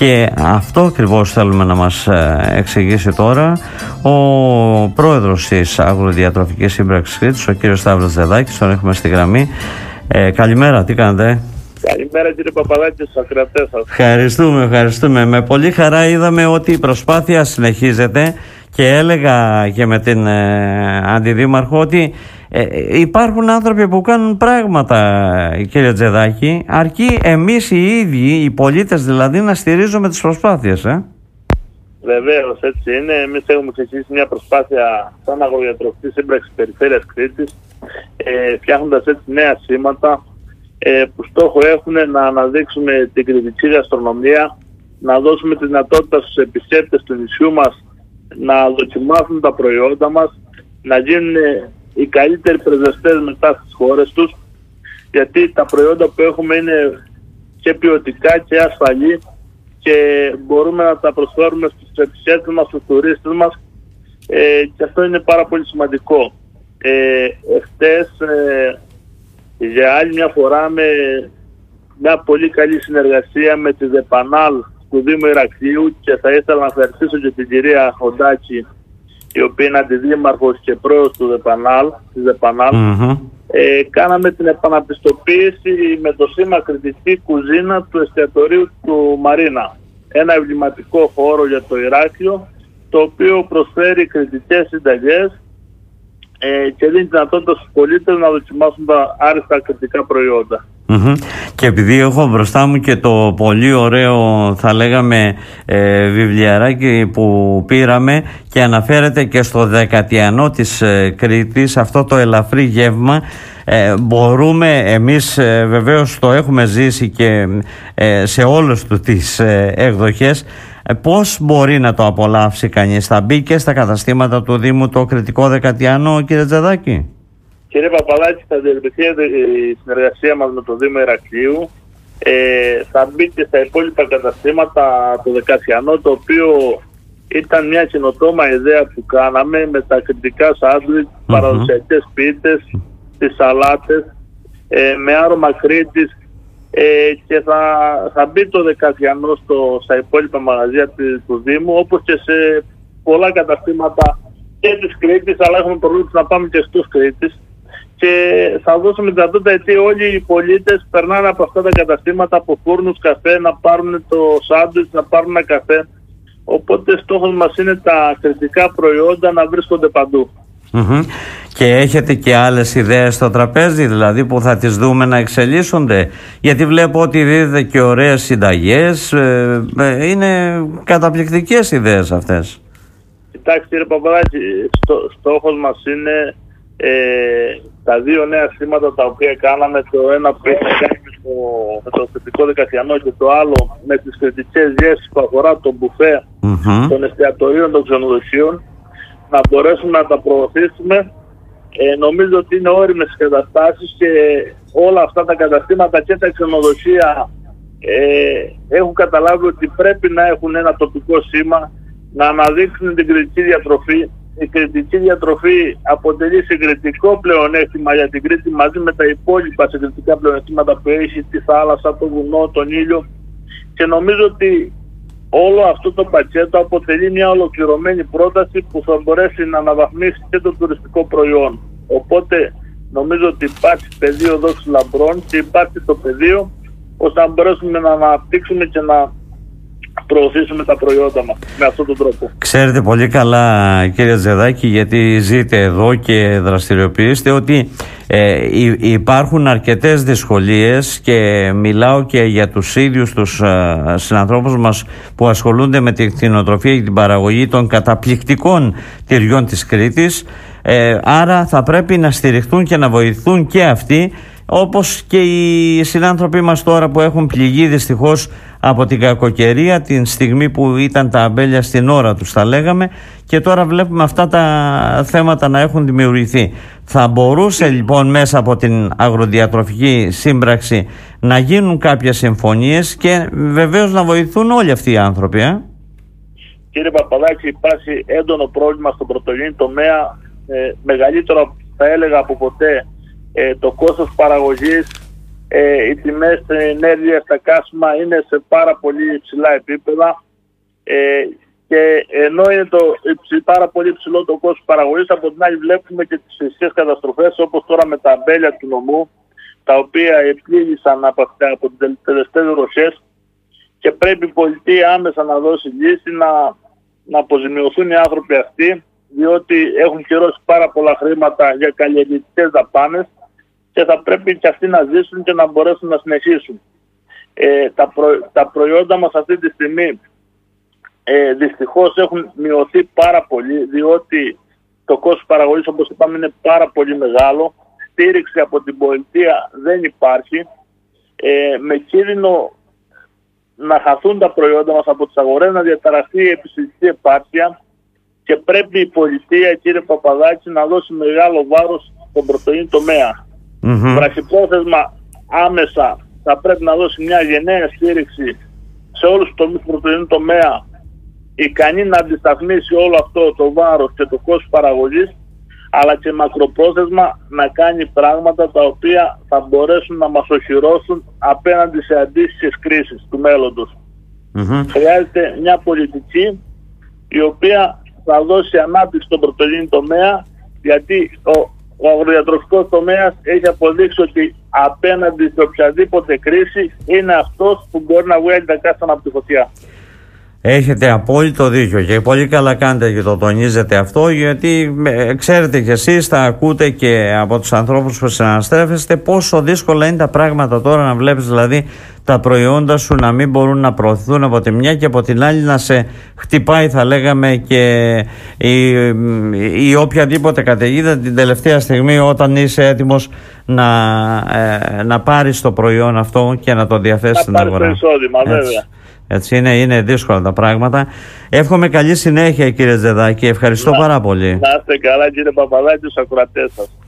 Και αυτό ακριβώς θέλουμε να μας εξηγήσει τώρα ο πρόεδρος της Αγροδιατροφικής Σύμπραξης Κρήτης, ο κύριος Σταύρος Τζεδάκης. Τον έχουμε στη γραμμή. Καλημέρα, τι κάνετε? Καλημέρα κύριε Παπαδάκη, στους ακροατές σας. Ευχαριστούμε. Με πολύ χαρά είδαμε ότι η προσπάθεια συνεχίζεται και έλεγα και με την Αντιδήμαρχο ότι υπάρχουν άνθρωποι που κάνουν πράγματα, κύριε Τζεδάκη, αρκεί εμείς οι ίδιοι, οι πολίτες δηλαδή, να στηρίζουμε τις προσπάθειες. Βεβαίως, έτσι είναι. Εμείς έχουμε ξεκινήσει μια προσπάθεια σαν Αγροδιατροφική Σύμπραξη Περιφέρειας Κρήτης, φτιάχνοντας έτσι νέα σήματα που στόχο έχουν να αναδείξουμε την κρητική γαστρονομία, να δώσουμε τη δυνατότητα στους επισκέπτες του νησιού μας να δοκιμάσουν τα προϊόντα μας, να γίνουν οι καλύτεροι πρεσβευτές μετά στις χώρες τους, γιατί τα προϊόντα που έχουμε είναι και ποιοτικά και ασφαλή και μπορούμε να τα προσφέρουμε στους επισκέπτες μας, στους τουρίστες μας, και αυτό είναι πάρα πολύ σημαντικό. Εχθές για άλλη μια φορά με μια πολύ καλή συνεργασία με τη ΔΕΠΑΝΑΛ του Δήμου Ηρακλείου, και θα ήθελα να ευχαριστήσω και την κυρία Χοντάκη, η οποία είναι αντιδήμαρχος και πρόεδρος του ΔΕΠΑΝΑΛ. Κάναμε την επαναπιστοποίηση με το σήμα κρητική κουζίνα του εστιατορίου του Μαρίνα. Ένα εμβληματικό χώρο για το Ηράκλειο, το οποίο προσφέρει κρητικές συνταγές και δίνει δυνατότητα στους πολίτες να δοκιμάσουν τα άριστα κρητικά προϊόντα. Και επειδή έχω μπροστά μου και το πολύ ωραίο, θα λέγαμε, βιβλιαράκι που πήραμε και αναφέρεται και στο δεκατιανό της Κρήτης, αυτό το ελαφρύ γεύμα, μπορούμε εμείς, βεβαίως το έχουμε ζήσει και σε όλες του τις εκδοχές, πώς μπορεί να το απολαύσει κανείς? Θα μπει και στα καταστήματα του Δήμου το κρητικό δεκατιανό, κύριε Τζεδάκη? Κύριε Παπαδάκη, θα διευρυνθεί η συνεργασία μας με το Δήμο Ηρακλείου. Θα μπει και στα υπόλοιπα καταστήματα το δεκατιανό, το οποίο ήταν μια καινοτόμα ιδέα που κάναμε με τα κρητικά σάντουιτς, παραδοσιακές πίτες, τις σαλάτες, με άρωμα Κρήτης, και θα μπει το δεκατιανό στα υπόλοιπα μαγαζιά του Δήμου, όπως και σε πολλά καταστήματα και της Κρήτης, αλλά έχουμε προβλήψει να πάμε και στους Κρήτης, και θα δώσουμε δυνατότητα, γιατί όλοι οι πολίτες περνάνε από αυτά τα καταστήματα, από φούρνους καφέ, να πάρουν το σάντουιτς, να πάρουν ένα καφέ. Οπότε στόχος μας είναι τα κρητικά προϊόντα να βρίσκονται παντού. Και έχετε και άλλες ιδέες στο τραπέζι, δηλαδή, που θα τις δούμε να εξελίσσονται? Γιατί βλέπω ότι δίδετε και ωραίες συνταγές, είναι καταπληκτικές ιδέες αυτές. Κοιτάξτε κύριε Παπαδάκη, στόχος μας είναι τα δύο νέα σήματα τα οποία κάναμε, το ένα που έχει κάνει με το κρητικό δεκατιανό και το άλλο με τις κρητικές γεύσεις που αφορά το μπουφέ των εστιατορίων των ξενοδοχείων, να μπορέσουμε να τα προωθήσουμε. Νομίζω ότι είναι όριμες οι καταστάσεις και όλα αυτά τα καταστήματα και τα ξενοδοχεία έχουν καταλάβει ότι πρέπει να έχουν ένα τοπικό σήμα, να αναδείξουν την κρητική διατροφή. Η κρητική διατροφή αποτελεί συγκριτικό πλεονέκτημα για την Κρήτη, μαζί με τα υπόλοιπα συγκριτικά πλεονεκτήματα που έχει, τη θάλασσα, το βουνό, τον ήλιο, και νομίζω ότι όλο αυτό το πακέτο αποτελεί μια ολοκληρωμένη πρόταση που θα μπορέσει να αναβαθμίσει και το τουριστικό προϊόν. Οπότε νομίζω ότι υπάρχει πεδίο δόξης λαμπρών και υπάρχει το πεδίο ώστε να μπορέσουμε να αναπτύξουμε και να προωθήσουμε τα προϊόντα μας με αυτόν τον τρόπο. Ξέρετε πολύ καλά, κύριε Τζεδάκη, γιατί ζείτε εδώ και δραστηριοποιείστε, ότι υπάρχουν αρκετές δυσκολίες, και μιλάω και για τους ίδιους τους συνανθρώπους μας που ασχολούνται με την κτηνοτροφία και την παραγωγή των καταπληκτικών τυριών της Κρήτης, άρα θα πρέπει να στηριχθούν και να βοηθούν και αυτοί, όπως και οι συνάνθρωποι μας τώρα που έχουν πληγεί δυστυχώς από την κακοκαιρία, την στιγμή που ήταν τα αμπέλια στην ώρα τους, θα λέγαμε, και τώρα βλέπουμε αυτά τα θέματα να έχουν δημιουργηθεί. Θα μπορούσε λοιπόν μέσα από την Αγροδιατροφική Σύμπραξη να γίνουν κάποιες συμφωνίες και βεβαίως να βοηθούν όλοι αυτοί οι άνθρωποι. Κύριε Παπαδάκη, υπάρχει έντονο πρόβλημα στον πρωτογενή τομέα, μεγαλύτερο θα έλεγα από ποτέ. Το κόστος παραγωγής οι τιμές ενέργειας στα καύσιμα είναι σε πάρα πολύ υψηλά επίπεδα, και ενώ είναι πάρα πολύ υψηλό το κόστος παραγωγής, από την άλλη βλέπουμε και τις φυσικές καταστροφές, όπως τώρα με τα αμπέλια του νομού, τα οποία επλήγησαν από τις τελευταίες βροχές, και πρέπει η πολιτεία άμεσα να δώσει λύση, να αποζημιωθούν οι άνθρωποι αυτοί, διότι έχουν κυρώσει πάρα πολλά χρήματα για καλλιεργητικές δαπάνες και θα πρέπει και αυτοί να ζήσουν και να μπορέσουν να συνεχίσουν. Τα προϊόντα μας αυτή τη στιγμή δυστυχώς έχουν μειωθεί πάρα πολύ, διότι το κόστος παραγωγής, όπως είπαμε, είναι πάρα πολύ μεγάλο. Στήριξη από την πολιτεία δεν υπάρχει, με κίνδυνο να χαθούν τα προϊόντα μας από τις αγορές, να διαταραχθεί η επιστημιστική επάρκεια, και πρέπει η πολιτεία, κύριε Παπαδάκη, να δώσει μεγάλο βάρος στον πρωτεϊνή τομέα. Βραχυπρόθεσμα άμεσα θα πρέπει να δώσει μια γενναία στήριξη σε όλους τους τομείς του πρωτεϊνού τομέα, ικανή να αντισταθμίσει όλο αυτό το βάρος και το κόστος παραγωγής, αλλά και μακροπρόθεσμα να κάνει πράγματα τα οποία θα μπορέσουν να μας οχυρώσουν απέναντι σε αντίστοιχες κρίσεις του μέλλοντος. Χρειάζεται μια πολιτική η οποία θα δώσει ανάπτυξη στον πρωτεϊνή τομέα, γιατί ο αγροδιατροφικός τομέας έχει αποδείξει ότι απέναντι σε οποιαδήποτε κρίση είναι αυτός που μπορεί να βγάλει τα κάστανα από τη φωτιά. Έχετε απόλυτο δίκιο και πολύ καλά κάνετε και το τονίζετε αυτό, γιατί ξέρετε κι εσείς, τα ακούτε και από τους ανθρώπους που συναναστρέφεστε, πόσο δύσκολα είναι τα πράγματα τώρα, να βλέπεις δηλαδή τα προϊόντα σου να μην μπορούν να προωθηθούν από τη μια και από την άλλη να σε χτυπάει, θα λέγαμε, και η οποιαδήποτε καταιγίδα την τελευταία στιγμή, όταν είσαι έτοιμος να πάρεις το προϊόν αυτό και να το διαθέσεις στην αγορά. Να πάρεις το εισόδημα, βέβαια. Έτσι είναι δύσκολα τα πράγματα. Εύχομαι καλή συνέχεια, κύριε Τζεδάκη. Ευχαριστώ πάρα πολύ. Να είστε καλά, κύριε Παπαδάκη, τους ακροατές σας.